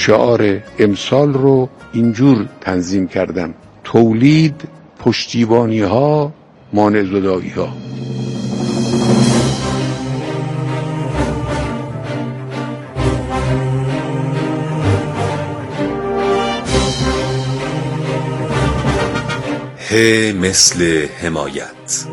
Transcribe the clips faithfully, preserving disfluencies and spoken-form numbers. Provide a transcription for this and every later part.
شعار امسال رو اینجور تنظیم کردم: تولید، پشتیبانی ها، مانع زدایی ها. ه مثل حمایت.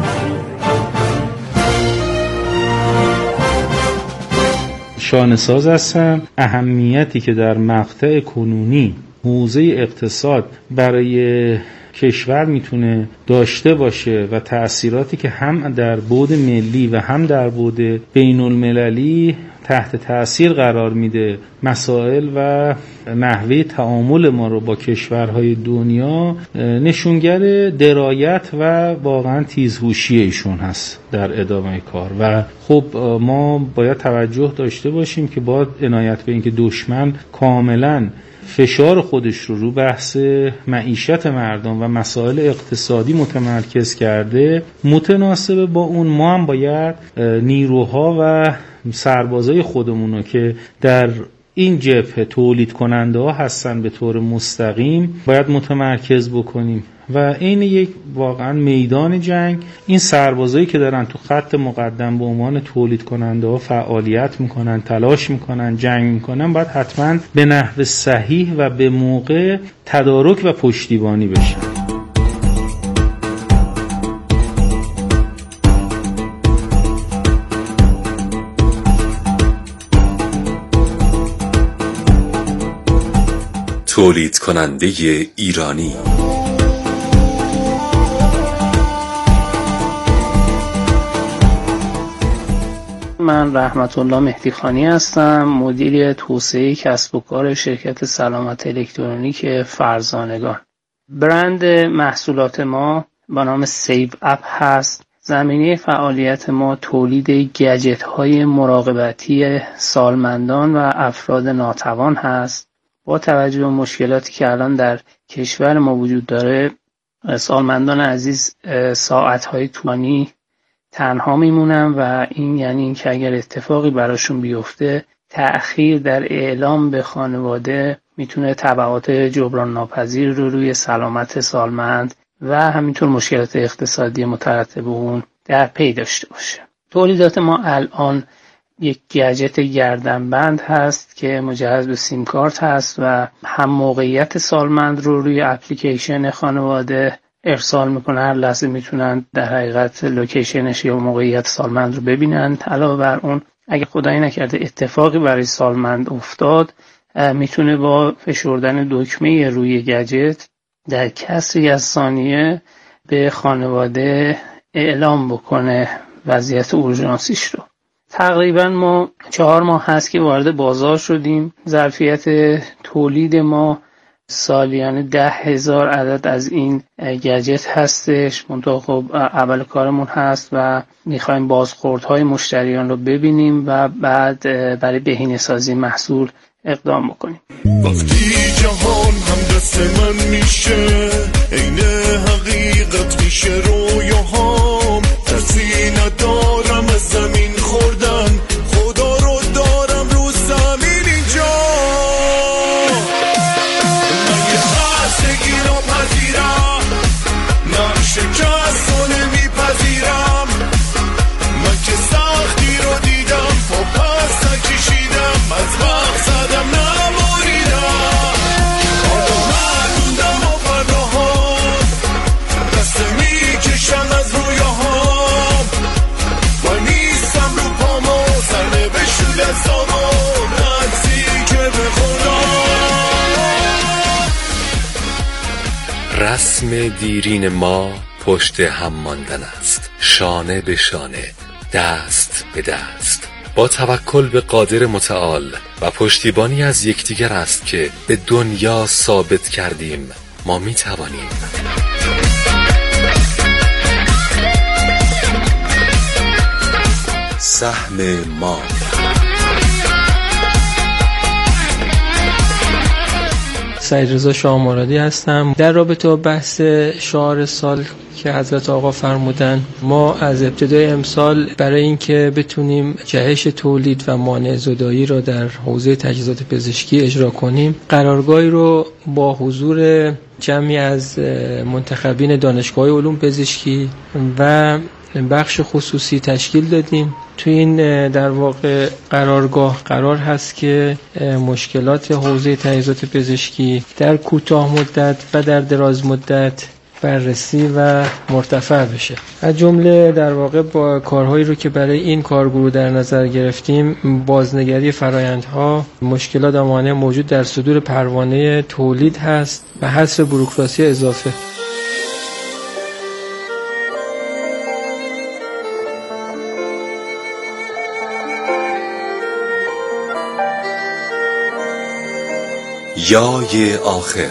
شانه‌ساز هستم. اهمیتی که در مقطع کنونی حوزه اقتصاد برای کشور میتونه داشته باشه و تأثیراتی که هم در بعد ملی و هم در بعد بین المللی تحت تأثیر قرار میده، مسائل و نحوه تعامل ما رو با کشورهای دنیا، نشونگر درایت و واقعا تیزهوشی ایشون هست در ادامه کار. و خب ما باید توجه داشته باشیم که با عنایت به اینکه دشمن کاملا فشار خودش رو رو بحث معیشت مردم و مسائل اقتصادی متمرکز کرده، متناسب با اون ما هم باید نیروها و سربازای خودمون رو که در این جبهه تولید کننده ها هستن به طور مستقیم باید متمرکز بکنیم و این یک واقعا میدان جنگ. این سربازایی که دارن تو خط مقدم به عنوان تولید کننده ها فعالیت میکنن، تلاش میکنن، جنگ میکنن، باید حتما به نحو صحیح و به موقع تدارک و پشتیبانی بشن. تولید کننده ایرانی. من رحمت الله مهدی خانی هستم، مدیر توسعه کسب و کار شرکت سلامت الکترونیک فرزانگان. برند محصولات ما با نام سیو اپ هست. زمینه فعالیت ما تولید گجت های مراقبتی سالمندان و افراد ناتوان هست. با توجه به مشکلاتی که الان در کشور ما وجود داره، سالمندان عزیز ساعت‌های طولانی تنها میمونن و این یعنی این که اگر اتفاقی براشون بیفته، تأخیر در اعلام به خانواده میتونه تبعات جبران ناپذیر رو روی سلامت سالمند و همینطور مشکلات اقتصادی مترتب به اون در پی داشته باشه. تولیدات ما الان یک گجت گردنبند هست که مجهز به سیم کارت هست و هم موقعیت سالمند رو روی اپلیکیشن خانواده ارسال میکنه. هر لحظه میتونن در حقیقت لوکیشنش یا موقعیت سالمند رو ببینن. علاوه بر اون اگه خدایی نکرده اتفاقی برای سالمند افتاد، میتونه با فشردن دکمه روی گجت در کسری از ثانیه به خانواده اعلام بکنه وضعیت اورژانسیش رو. تقریبا ما چهار ماه هست که وارد بازار شدیم. ظرفیت تولید ما سالیانه ده هزار عدد از این گجت هستش. منطقه خب اول کارمون هست و میخوایم بازخوردهای مشتریان رو ببینیم و بعد برای بهینه سازی محصول اقدام بکنیم. وقتی جهان هم دست من میشه، عین حقیقت میشه رویاهام، ترسی ندارم از زمین خوردن، خدا رو دارم رو زمین اینجا. من یه خستگی رو پذیرم، من شکست رو نمیپذیرم، من که سختی رو دیدم پا پس نکشیدم، از وقت زدم نمونیدم، حالا من موندم و فرداهام دست میکشم از رویاهام، وای نیستم رو پامو سرنه بشود از آمان نزدیک به خدا. رسم دیرین ما پشت هم ماندن است، شانه به شانه، دست به دست، با توکل به قادر متعال و پشتیبانی از یکدیگر است که به دنیا ثابت کردیم ما می توانیم. سهم ما. سعید رضا شاه مرادی هستم. در رابطه با بحث شعار سال که حضرت آقا فرمودن، ما از ابتدای امسال برای اینکه بتونیم جهش تولید و مانع زدایی را در حوزه تجهیزات پزشکی اجرا کنیم، قرارگاهی رو با حضور جمعی از منتخبین دانشگاه علوم پزشکی و بخش خصوصی تشکیل دادیم. تو این در واقع قرارگاه قرار هست که مشکلات حوزه تجهیزات پزشکی در کوتاه مدت و در دراز مدت بررسی و مرتفع بشه. از جمله در واقع با کارهایی رو که برای این کارگروه در نظر گرفتیم، بازنگری فرآیندها، مشکلات و موانع موجود در صدور پروانه تولید هست و حذف بوروکراسی اضافه. یای آخر.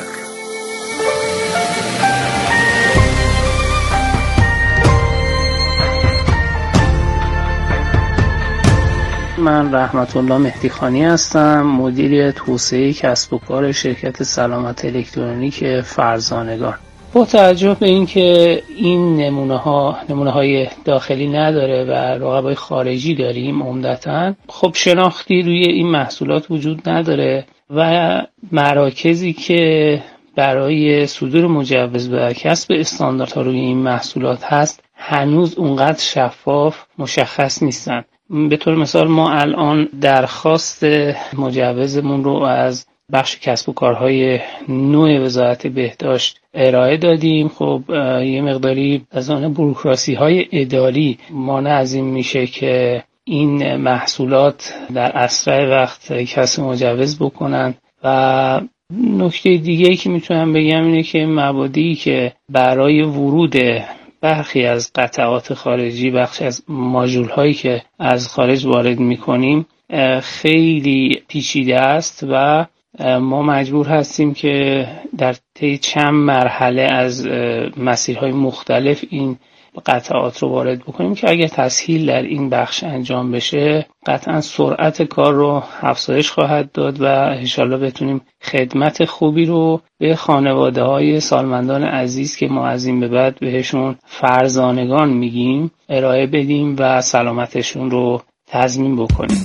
من رحمت الله مهدی خانی هستم، مدیر توسعه کسب و کار شرکت سلامت الکترونیک فرزانگان. با توجه به اینکه این نمونه ها نمونه های داخلی نداره و رقبای خارجی داریم عمدتاً، خب شناختی روی این محصولات وجود نداره و مراکزی که برای صدور مجوز و کسب استانداردها روی این محصولات هست هنوز اونقدر شفاف مشخص نیستن. به طور مثال ما الان درخواست مجوزمون رو از بخش کسب و کارهای نوع وزارت بهداشت ارائه دادیم. خب یه مقداری از آن بوروکراسی های اداری مانع از این میشه که این محصولات در اسرع وقت کسب مجوز بکنن. و نکته دیگه‌ای که میتونم بگم اینه که مبادی که برای ورود برخی از قطعات خارجی، بخش از ماژول هایی که از خارج وارد میکنیم خیلی پیچیده است و ما مجبور هستیم که در طی چند مرحله از مسیرهای مختلف این قطعات رو وارد بکنیم که اگر تسهیل در این بخش انجام بشه قطعا سرعت کار رو افزایش خواهد داد و انشالله بتونیم خدمت خوبی رو به خانواده های سالمندان عزیز که ما از این به بعد بهشون فرزانگان میگیم ارائه بدیم و سلامتشون رو تضمین بکنیم.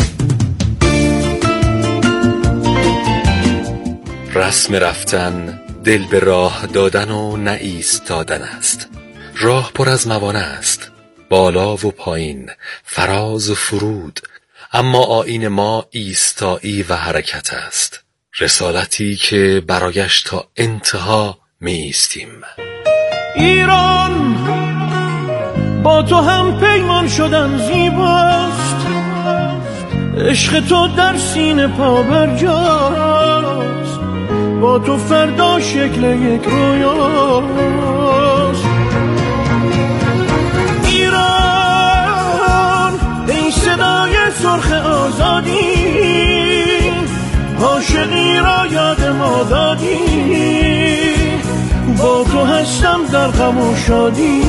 رسم رفتن دل به راه دادن و نه ایستادن است. راه پر از موانع است، بالا و پایین، فراز و فرود، اما آیین ما ایستایی و حرکت است، رسالتی که برایش تا انتها می ایستیم. ایران با تو هم پیمان شدن زیباست، عشق تو در سینه پا برجاست، با تو فردا شکل یک رویاست. ایران ای صدای سرخ آزادی، عاشقی را یاد ما دادی، با تو هستم در غم و شادی.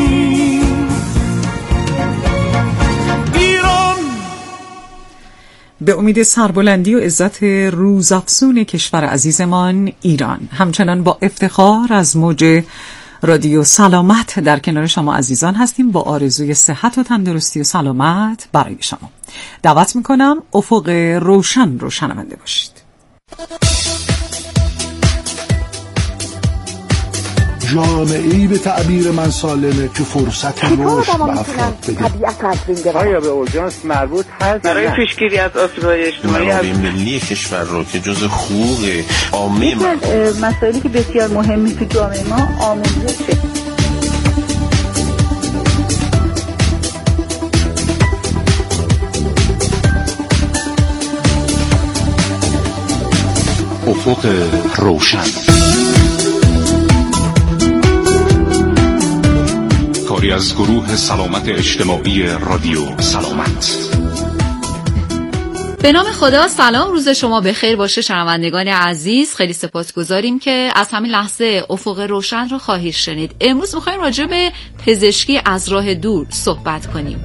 به امید سربلندی و عزت روزافزون کشور عزیزمان ایران، همچنان با افتخار از موج رادیو سلامت در کنار شما عزیزان هستیم با آرزوی صحت و تندرستی و سلامت برای شما. دعوت میکنم افق روشن رو شنونده باشید. جامعه‌ای به تعبیر من سالمه که فرصت رشد به افراد بده. آیا به اورژانس مربوط هست برای پیشگیری از آسیب‌های اجتماعی؟ منابع ملی کشور رو که جز حقوق عامه ما مسائلی که بسیار مهمی تو جامعه ما آموزشه. افق روشن، کاری از گروه سلامت اجتماعی رادیو سلامت. به نام خدا، سلام، روز شما بخیر باشه شنوندگان عزیز. خیلی سپاسگزاریم که از همین لحظه افق روشن رو خواهید شنید. امروز می‌خوایم راجع به پزشکی از راه دور صحبت کنیم.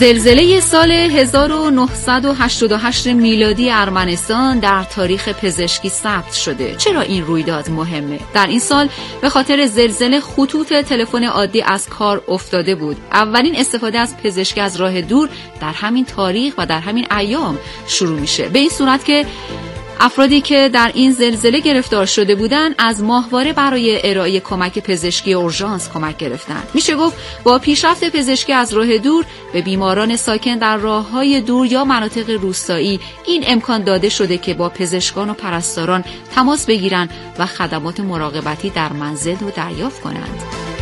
زلزله سال هزار و نهصد و هشتاد و هشت میلادی ارمنستان در تاریخ پزشکی ثبت شده. چرا این رویداد مهمه؟ در این سال به خاطر زلزله خطوط تلفن عادی از کار افتاده بود. اولین استفاده از پزشکی از راه دور در همین تاریخ و در همین ایام شروع میشه. به این صورت که افرادی که در این زلزله گرفتار شده بودند از ماهواره برای ارائه کمک پزشکی اورژانس کمک گرفتند. میشه گفت با پیشرفت پزشکی از راه دور به بیماران ساکن در راه‌های دور یا مناطق روستایی این امکان داده شده که با پزشکان و پرستاران تماس بگیرند و خدمات مراقبتی در منزل رو دریافت کنند.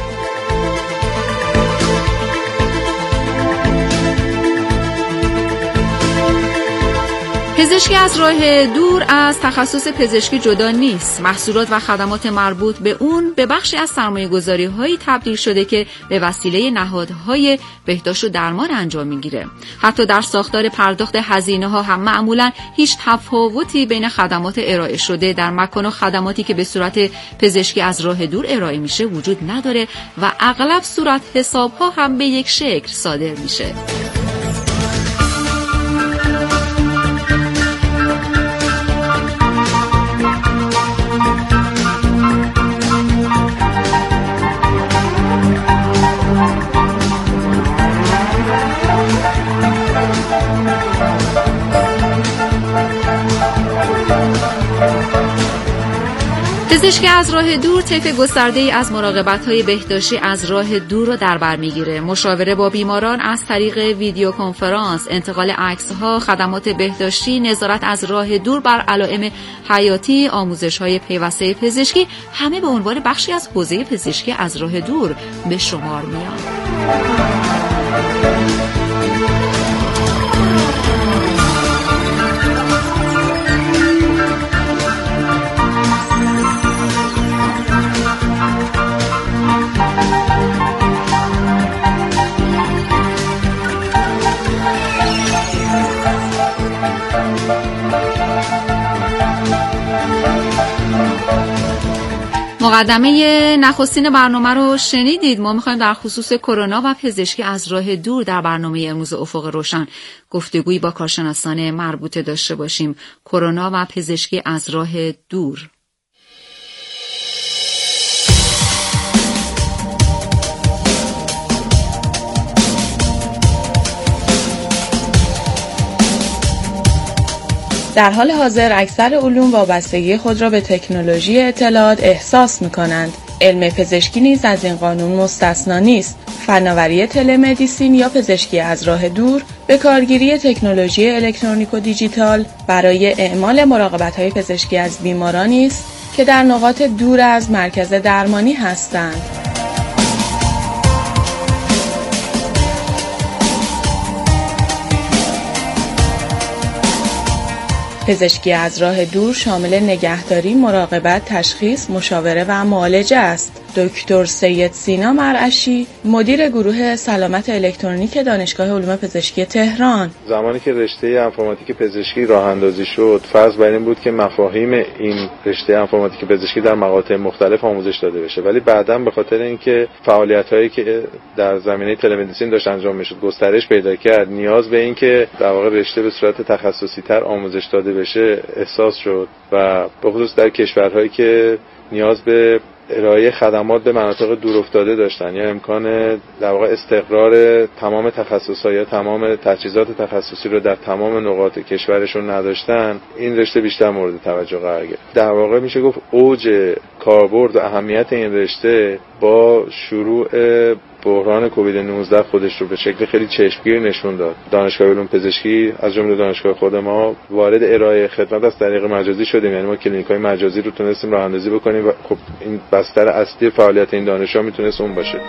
پزشکی از راه دور از تخصص پزشکی جدا نیست. محصولات و خدمات مربوط به اون به بخشی از سرمایه‌گذاری‌هایی تبدیل شده که به وسیله نهادهای بهداشت و درمان انجام می‌گیره. حتی در ساختار پرداخت هزینه‌ها هم معمولاً هیچ تفاوتی بین خدمات ارائه شده در مکان و خدماتی که به صورت پزشکی از راه دور ارائه میشه وجود نداره و اغلب صورت حساب‌ها هم به یک شکل صادر میشه. پزشکی از راه دور طیف گسترده‌ای از مراقبت‌های بهداشتی از راه دور رو در بر می‌گیره. مشاوره با بیماران از طریق ویدیو کنفرانس، انتقال عکس‌ها، خدمات بهداشتی، نظارت از راه دور بر علائم حیاتی، آموزش‌های پیوسته پزشکی همه به عنوان بخشی از حوزه پزشکی از راه دور به شمار میان. مقدمه نخستین برنامه رو شنیدید. ما میخوایم در خصوص کرونا و پزشکی از راه دور در برنامه امروز افق روشن گفتگویی با کارشناسان مربوطه داشته باشیم. کرونا و پزشکی از راه دور. در حال حاضر اکثر علوم وابستگی خود را به تکنولوژی اطلاعات احساس می‌کنند. علم پزشکی نیز از این قانون مستثنا نیست. فناوری تلمدیسین یا پزشکی از راه دور به کارگیری تکنولوژی الکترونیک و دیجیتال برای اعمال مراقبت‌های پزشکی از بیمارانی است که در نقاط دور از مرکز درمانی هستند. پزشکی از راه دور شامل نگهداری، مراقبت، تشخیص، مشاوره و معالجه است. دکتر سید سینا مرعشی، مدیر گروه سلامت الکترونیک دانشگاه علوم پزشکی تهران: زمانی که رشته انفرماتیک پزشکی راه اندازی شد، فرض بر این بود که مفاهیم این رشته انفرماتیک پزشکی در مقاطع مختلف آموزش داده بشه، ولی بعداً به خاطر اینکه فعالیت‌هایی که در زمینه تلمدیسین داشت انجام میشد گسترش پیدا کرد، نیاز به این که در واقع رشته به صورت تخصصی‌تر آموزش داده بشه احساس شد و به خصوص در کشورهایی که نیاز به ارائه خدمات به مناطق دورافتاده داشتن یا امکان در واقع استقرار تمام تخصص‌ها یا تمام تجهیزات تخصصی رو در تمام نقاط کشورشون نداشتن، این رشته بیشتر مورد توجه قرار گرفت. در واقع میشه گفت اوج کاربرد و اهمیت این رشته با شروع بحران کووید نوزده خودش رو به شکل خیلی چشمگیر نشون داد. دانشگاه علوم پزشکی از جمله دانشگاه خود ما وارد ارائه خدمات از طریق مجازی شدیم، یعنی ما کلینیک‌های مجازی رو تونستیم راه اندازی بکنیم و خب این بستر اصلی فعالیت این دانشگاه میتونست اون باشه.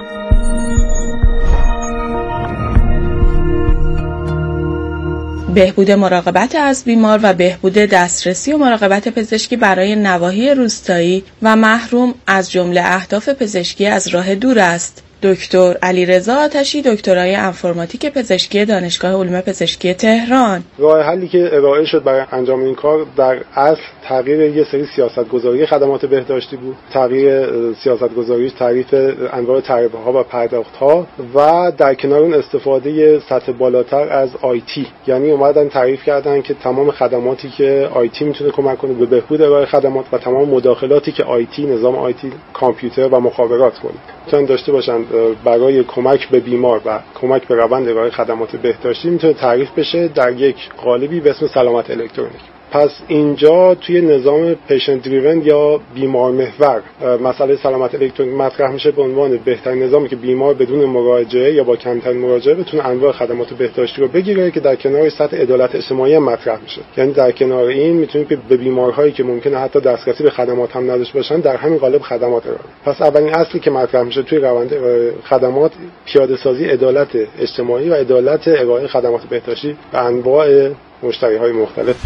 بهبود مراقبت از بیمار و بهبود دسترسی و مراقبت پزشکی برای نواحی روستایی و محروم از جمله اهداف پزشکی از راه دور است. دکتر علیرضا آتشی، دکترای انفرماتیک پزشکی دانشگاه علوم پزشکی تهران. راه حلی که ارائه شد برای انجام این کار در اصل تغییر یه سری سیاست‌گذاری خدمات بهداشتی بود، تغییر سیاست‌گذاریش، تعریف انواع تعرفه‌ها و پرداخت‌ها و در کنار اون استفاده سطح بالاتر از آیتی. یعنی اومدن تعریف کردن که تمام خدماتی که آیتی میتونه کمک کنه به بهبود ارائه خدمات و تمام مداخلاتی که آیتی، نظام آیتی، کامپیوتر و مخابرات کنه میتونن داشته باشن برای کمک به بیمار و کمک به روند ارائه خدمات بهداشتی، میتونه تعریف بشه در یک قالبی به اسم سلامت الکترونیک. پس اینجا توی نظام پیشنت دریون یا بیمار محور مسئله سلامت الکترونیک مطرح میشه به عنوان بهترین نظامی که بیمار بدون مراجعه یا با کمترین مراجعه بتونه انواع خدمات بهداشتی رو بگیره که در کنار سطح عدالت اجتماعی مطرح میشه. یعنی در کنار این میتونیم که به بیمارهایی که ممکنه حتی دسترسی به خدمات هم نداشته باشن در همین قالب خدمات ارائه. پس اولین اصلی که مطرح میشه توی روند خدمات پیاده سازی عدالت اجتماعی و عدالت ارائه خدمات بهداشتی به انواع مشتری‌های مختلف.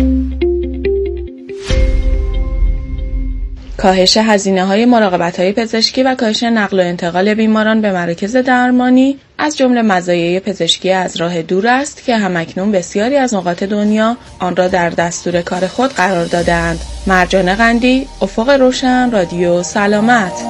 کاهش هزینه‌های مراقبت‌های پزشکی و کاهش نقل و انتقال بیماران به مراکز درمانی از جمله مزایای پزشکی از راه دور است که همکنون بسیاری از نقاط دنیا آن را در دستور کار خود قرار داده‌اند. مرجان قندی، افق روشن، رادیو سلامت.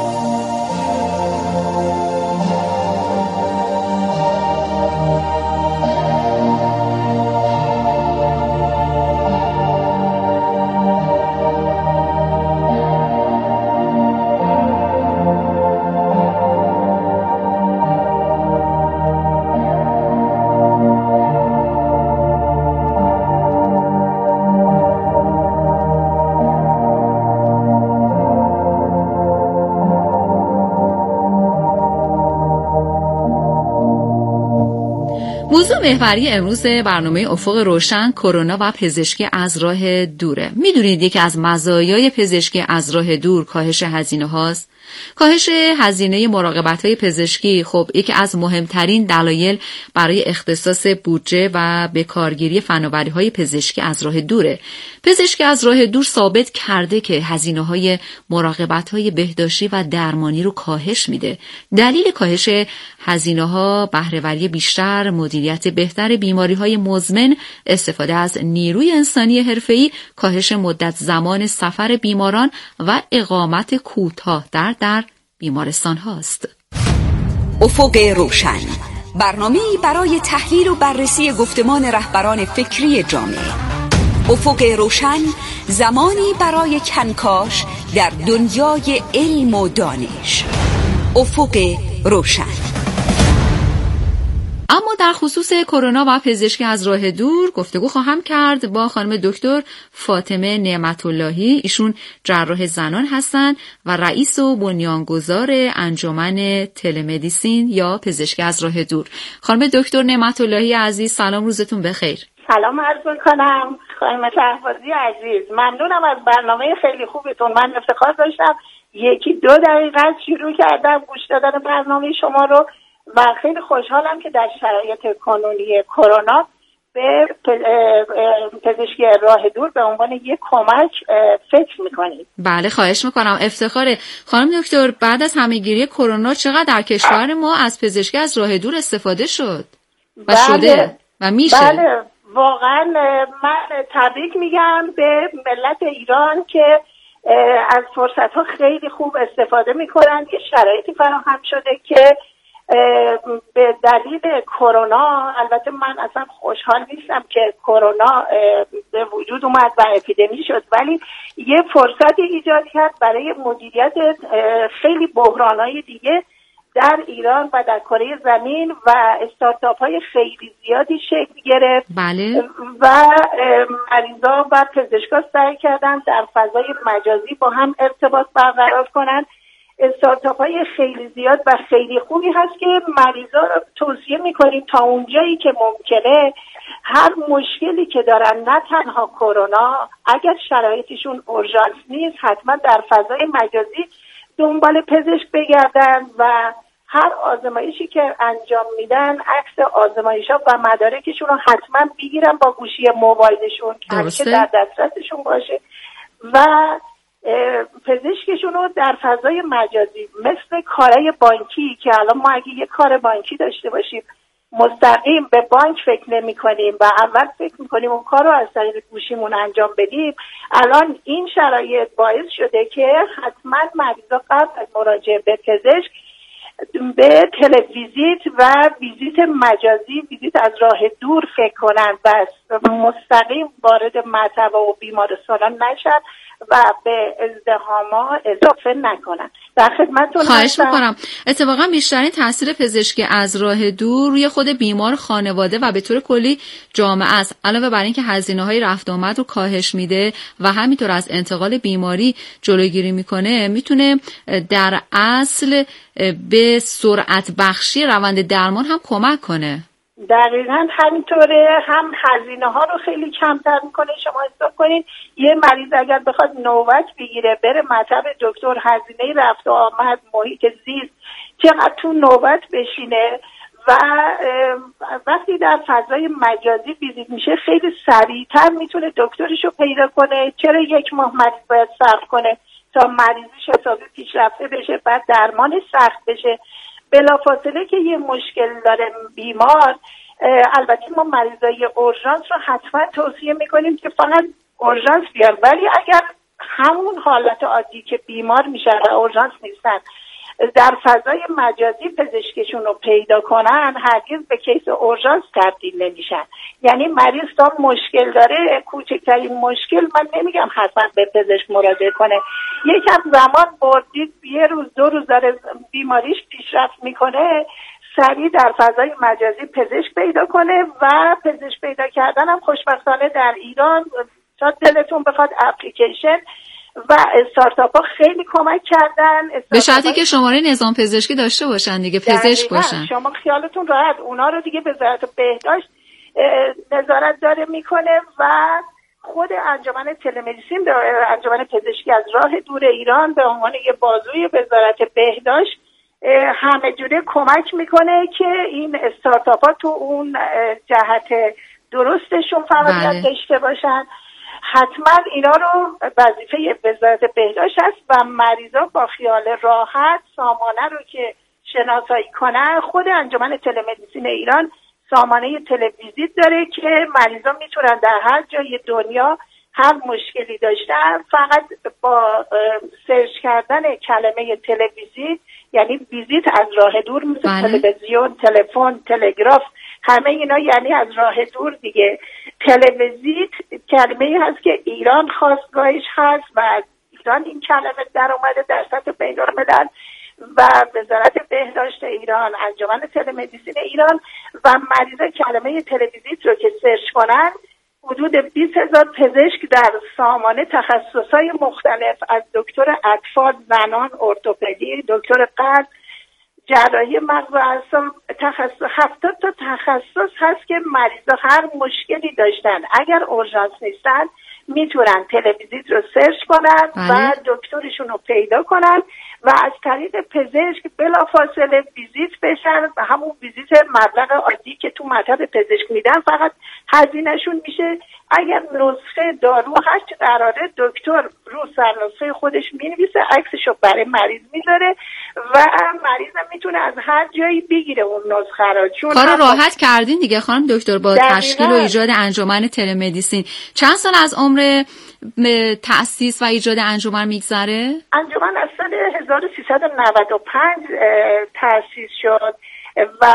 موضوع محوری امروز برنامه افق روشن کرونا و پزشکی از راه دوره. میدونید یکی از مزایای پزشکی از راه دور کاهش هزینه هاست. کاهش هزینه مراقبت‌های پزشکی خب یکی از مهمترین دلایل برای اختصاص بودجه و به کارگیری فناوری‌های پزشکی از راه دوره. پزشکی از راه دور ثابت کرده که هزینه‌های مراقبت‌های بهداشتی و درمانی رو کاهش میده. دلیل کاهش هزینه‌ها بهره‌وری بیشتر، مدیریت بهتر بیماری‌های مزمن، استفاده از نیروی انسانی حرفه‌ای، کاهش مدت زمان سفر بیماران و اقامت کوتاه در در بیمارستان هاست. افق روشن، برنامه‌ای برای تحلیل و بررسی گفتمان رهبران فکری جامعه. افق روشن، زمانی برای کنکاش در دنیای علم و دانش. افق روشن. اما در خصوص کرونا و پزشکی از راه دور گفتگو خواهم کرد با خانم دکتر فاطمه نعمت اللهی. ایشون جراح زنان هستند و رئیس و بنیانگذار انجمن تلمدیسین یا پزشکی از راه دور. خانم دکتر نعمت اللهی عزیز، سلام، روزتون بخیر. سلام عرض می‌کنم خانم شهبازی عزیز، ممنونم از برنامه خیلی خوبتون. من افتخار داشتم یکی دو دقیقه شروع کردم گوش دادن برنامه شما رو و خیلی خوشحالم که در شرایط کنونی کرونا به پزشکی راه دور به عنوان یک کمک فکر میکنید. بله، خواهش میکنم، افتخاره. خانم دکتر، بعد از همهگیری کرونا چقدر در کشور ما از پزشکی از راه دور استفاده شد و بله. شده و میشه؟ بله، واقعا من تبریک میگم به ملت ایران که از فرصت ها خیلی خوب استفاده میکنن که شرایطی فراهم شده که به دلیل کرونا، البته من اصلا خوشحال نیستم که کرونا به وجود اومد و اپیدمی شد، ولی یه فرصتی ایجاد کرد برای مدیریت خیلی بحرانهای دیگه در ایران و در کره زمین و استارتاپ های خیلی زیادی شکل گرفت. بله. و مریضا و پزشکا سعی کردن در فضای مجازی با هم ارتباط برقرار کنن. استارتاپ های خیلی زیاد و خیلی خوبی هست که مریضا رو توصیه میکنیم تا اونجایی که ممکنه هر مشکلی که دارن، نه تنها کرونا، اگر شرایطشون اورژانس نیست حتما در فضای مجازی دنبال پزشک بگردن و هر آزمایشی که انجام میدن عکس آزمایش‌ها و مدارکشون رو حتما بگیرن با گوشی موبایلشون که در دسترسشون باشه و پزشکشون رو در فضای مجازی مثل کارهای بانکی که الان ما اگه یه کار بانکی داشته باشیم مستقیم به بانک فکر نمی کنیم و اول فکر می کنیم اون کار رو از طریق گوشیمون انجام بدیم، الان این شرایط باعث شده که حتما مریضا قبل از مراجعه به پزشک به تلویزیت و ویزیت مجازی، ویزیت از راه دور فکر کنن و مستقیم وارد مطب و بیمارستان نشن و به ازدحاما اضافه نکنن. در خدمتتون خواهش میکنم. اتفاقا بیشترین تاثیر پزشکی از راه دور روی خود بیمار، خانواده و به طور کلی جامعه است. علاوه بر اینکه هزینه‌های رفت آمد رو کاهش میده و همینطور از انتقال بیماری جلوگیری میکنه، میتونه در اصل به سرعت بخشی روند درمان هم کمک کنه. دقیقاً همینطوره، هم هزینه ها رو خیلی کمتر میکنه. شما حساب کنید یه مریض اگر بخواد نوبت بگیره بره مطب دکتر، هزینه رفت و آمد، محیط زیست، چقدر تو نوبت بشینه و وقتی در فضای مجازی ویزیت میشه خیلی سریعتر میتونه دکترشو پیدا کنه. چرا یک ماه مریض باید صبر کنه تا مریضش حسابی پیشرفته بشه بعد درمانش سخت بشه؟ بلافاصله که یه مشکل داره بیمار، البته ما مریضای اورژانس رو حتما توصیه میکنیم که فقط اورژانس بیار، ولی اگر همون حالت عادی که بیمار میشن و اورژانس نیستن در فضای مجازی پزشکشون رو پیدا کنن هرگز به کیس اورژانس تبدیل نمیشن. یعنی مریض تا مشکل داره، کوچکترین مشکل، من نمیگم حتما به پزشک مراجعه کنه، یکم زمان بردید یه روز دو روز داره بیماریش پیشرفت میکنه، سریع در فضای مجازی پزشک پیدا کنه و پزشک پیدا کردن هم خوشبختانه در ایران تا دلتون بخواد اپلیکیشن و استارتاپ ها خیلی کمک کردن. به شرطی که شماره نظام پزشکی داشته باشن دیگه، پزشک باشن. شما خیالتون راحت، اونا رو دیگه وزارت بهداشت نظارت داره میکنه و خود انجمن تلمدیسین، انجمن پزشکی از راه دور ایران به عنوان یه بازوی وزارت بهداشت همه جوره کمک میکنه که این استارتاپ ها تو اون جهت درستشون فعالیت داشته باشن. حتما اینا رو وظیفه وزارت بهداشت است و مریضا با خیال راحت سامانه رو که شناسایی کنن، خود انجمن تلمدیسین ایران سامانه تلویزیت داره که مریضا میتونن در هر جای دنیا هر مشکلی داشتن فقط با سرچ کردن کلمه تلویزیت، یعنی ویزیت از راه دور، مثل بله. تلویزیون، تلفن، تلگراف، همه اینا یعنی از راه دور دیگه. تلویزیت کلمه‌ای هست که ایران خواستگاهش هست و از ایران این کلمه در اومده در سطح بین‌الملل و وزارت بهداشت ایران، انجمن تلمدیسین ایران و مریضا کلمه تلویزیت رو که سرچ کنن حدود بیست هزار پزشک در سامانه تخصصهای مختلف از دکتر اطفال، زنان، ارتوپدی، دکتر قلب، جراحی مغز و اعصاب، تخصص هفتاد تا تخصص هست که مریضا هر مشکلی داشتن اگر اورژانس نیستن میتونن تلویزیت رو سرچ کنن و دکترشون رو پیدا کنن و از طریق پزشک بلافاصله ویزیت بشن و همون ویزیت مبلغ عادی که تو مطب پزشک میدن فقط هزینهشون میشه. اگر نسخه دارو هر چه قراره دکتر رو سرنسخه خودش مینویسه، عکسشو برای مریض میذاره و مریض میتونه از هر جایی بگیره اون نسخه رو. چون کارو راحت کردین دیگه خانم دکتر با تشکیل و ایجاد انجمن تلمدیسین. چند سال از عمر تأسیس و ایجاد انجمن میگذره؟ انجمن از سال هزار و سیصد و نود و پنج تأسیس شد و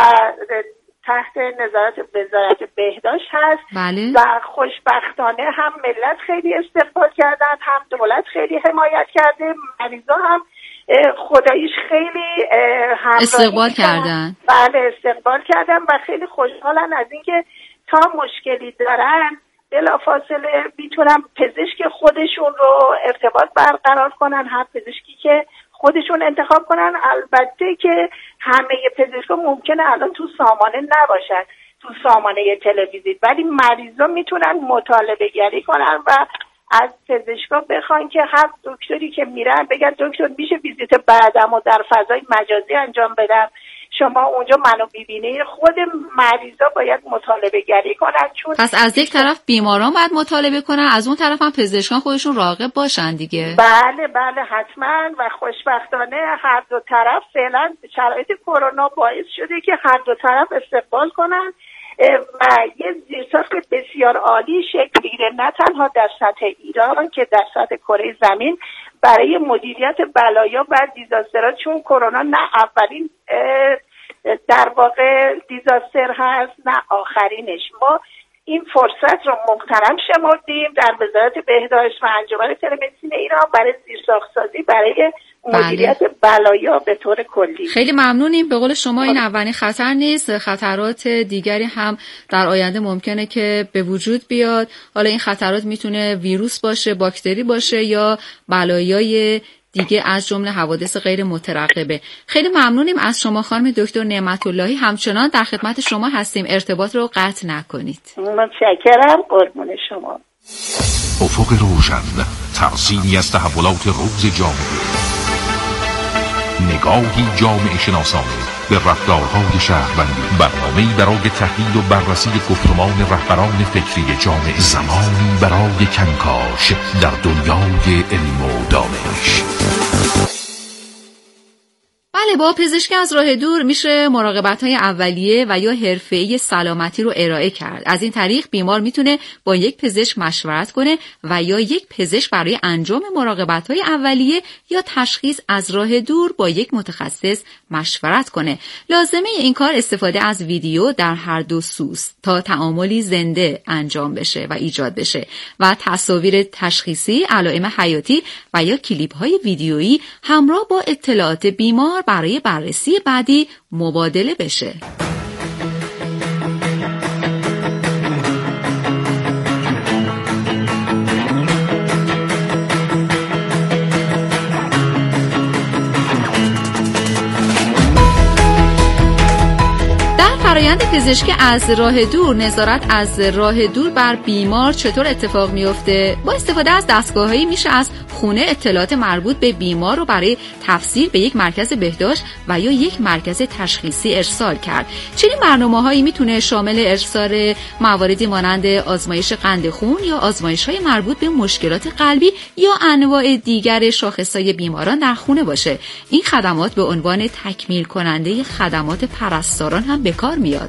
تحت نظارت وزارت بهداشت هست. بله. و خوشبختانه هم ملت خیلی استقبال کردن، هم دولت خیلی حمایت کرده، مریضا هم خداییش خیلی استقبال کردن. بله استقبال کردن و خیلی خوشحالن از اینکه تا مشکلی دارن بلافاصله میتونن پزشک خودشون رو ارتباط برقرار کنن، هر پزشکی که خودشون انتخاب کنن. البته که همه پزشکا ممکنه الان تو سامانه نباشن، تو سامانه تلویزیون، ولی مریضا میتونن مطالبه گری کنن و از پزشکا بخوان که هر دکتری که میرن بگن دکتر میشه ویزیت بعدمو در فضای مجازی انجام بدم شما اونجا منو ببینید، خود مریضا باید مطالبه گری کنن. چون پس از یک طرف بیماران باید مطالبه کنن، از اون طرف هم پزشکان خودشون راقب باشن دیگه. بله بله حتما. و خوشبختانه هر دو طرف فعلا شرایط کرونا باعث شده که هر دو طرف استقبال کنن و یه زیرساخت بسیار عالی شکل بگیره، نه تنها در سطح ایران که در سطح کره زمین، برای مدیریت بلایا و دیزاسترها. چون کرونا نه اولین در واقع دیزاستر هست نه آخرینش. ما این فرصت رو مغتنم شمردیم در وزارت بهداشت و انجمن تلمدیسین ایران برای زیرساخت‌سازی برای مدیریت بله. بلایا به طور کلی. خیلی ممنونیم. به قول شما این اولین خطر نیست، خطرات دیگری هم در آینده ممکنه که به وجود بیاد. حالا این خطرات میتونه ویروس باشه، باکتری باشه یا بلایای دیگه از جمله حوادث غیر مترقبه. خیلی ممنونیم از شما خانم دکتر نعمت اللهی، همچنان در خدمت شما هستیم، ارتباط رو قطع نکنید. متشکرم، قربون شما. افق روشن، ترسیمی از تحولات روز جامعه، نگاهی جامعه شناسانه به رفتارهای شهروندی، برنامه‌ای برای تحلیل و بررسی گفتمان رهبران فکری جامعه، زمانی برای کنکاش در دنیای علم و دانش. بله، با پزشکی از راه دور میشه مراقبت‌های اولیه و یا حرفه‌ای سلامتی رو ارائه کرد. از این طریق بیمار میتونه با یک پزشک مشورت کنه و یا یک پزشک برای انجام مراقبت‌های اولیه یا تشخیص از راه دور با یک متخصص مشورت کنه. لازمه این کار استفاده از ویدیو در هر دو سوست تا تعاملی زنده انجام بشه و ایجاد بشه و تصاویر تشخیصی، علائم حیاتی و یا کلیپ‌های ویدیویی همراه با اطلاعات بیمار برای بررسی بعدی مبادله بشه. فرآیند پزشکی از راه دور، نظارت از راه دور بر بیمار چطور اتفاق میفته؟ با استفاده از دستگاه‌هایی میشه از خونه اطلاعات مربوط به بیمار رو برای تفسیر به یک مرکز بهداشت و یا یک مرکز تشخیصی ارسال کرد. چنین برنامه‌هایی میتونه شامل ارسال مواردی مانند آزمایش قند خون یا آزمایش‌های مربوط به مشکلات قلبی یا انواع دیگر شاخص‌های بیماران در خونه باشه. این خدمات به عنوان تکمیل کننده خدمات پرستاران هم به کار میاد.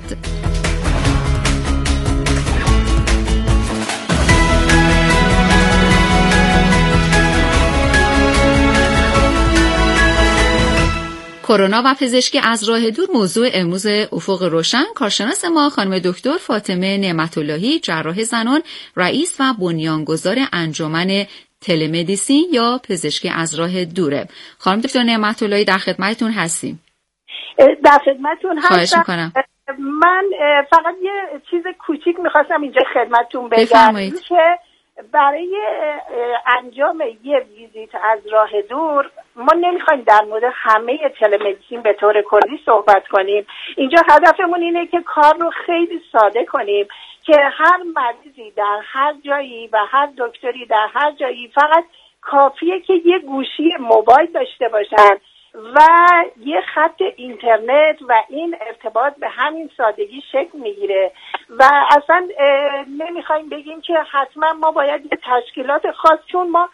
کرونا و پزشکی از راه دور موضوع امروز افق روشن. کارشناس ما خانم دکتر فاطمه نعمت اللهی، جراح زنان، رئیس و بنیانگذار انجمن تلمدیسین یا پزشکی از راه دوره. خانم دکتر نعمت اللهی در خدمتتون هستیم. در خدمتتون هستم. خواهش میکنم. من فقط یه چیز کوچیک میخواستم اینجا خدمتتون بگم که برای انجام یه ویزیت از راه دور ما نمیخوایم در مورد همه تلمدیسین به طور کلی صحبت کنیم. اینجا هدفمون اینه که کار رو خیلی ساده کنیم که هر مریضی در هر جایی و هر دکتری در هر جایی فقط کافیه که یه گوشی موبایل داشته باشن و یه خط اینترنت و این ارتباط به همین سادگی شکل میگیره و اصلا نمیخوایم بگیم که حتما ما باید یه تشکیلات خاص، چون ما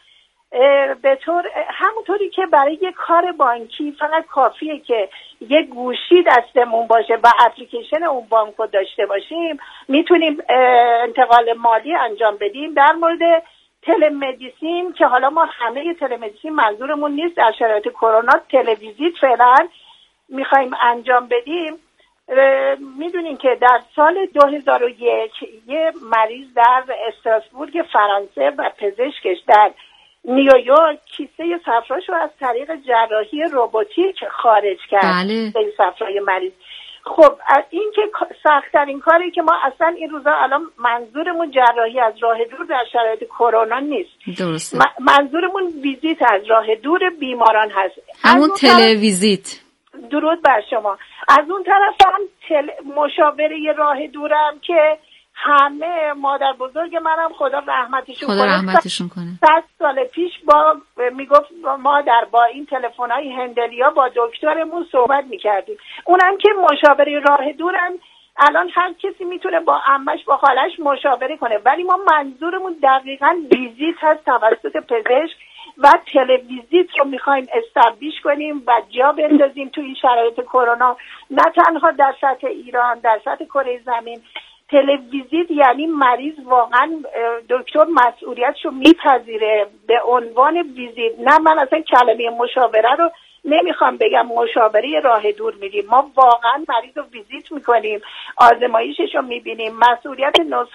به طور همونطوری که برای یه کار بانکی فقط کافیه که یه گوشی دستمون باشه و اپلیکیشن اون بانک رو داشته باشیم میتونیم انتقال مالی انجام بدیم. در مورد تلمدیسین که حالا ما همه تلمدیسین منظورمون نیست، در شرایط کرونا تلویزیت فعلا میخوایم انجام بدیم. میدونین که در سال دو هزار و یک یه مریض در استراسبورگ فرانسه و پزشکش در نیویورک کیسه صفراشو از طریق جراحی روباتیک خارج کرد. بله. کیسه صفرای مریض. خب این که سخت‌ترین کاری که ما اصلا این روزا الان منظورمون جراحی از راه دور در شرایط کرونا نیست. درسته. منظورمون ویزیت از راه دور بیماران هست. همون تلویزیت. درود بر شما. از اون طرف هم تل... مشاوره راه دورم که همه مادر بزرگ منم خدا رحمتشون خدا رحمتشون کنه صد سال پیش با میگفت مادر با این تلفن‌های هندلیا با دکترمون صحبت میکردیم. اونم که مشاوره راه دورن، الان هر کسی میتونه با عمش با خالش مشاوره کنه، ولی ما منظورمون دقیقاً ویزیت هست توسط پزشک و تلویزیت رو میخوایم استبلیش کنیم و جا بندازیم تو این شرایط کرونا، نه تنها در سطح ایران، در سطح کره زمین. تلویزیت یعنی مریض واقعا دکتر مسئولیتش رو میپذیره به عنوان ویزیت. نه من اصلا کلمه مشاوره رو نمیخوام بگم، مشاوره راه دور میدیم، ما واقعا مریض رو ویزیت میکنیم، آزمایشش رو میبینیم، مسئولیت نسخه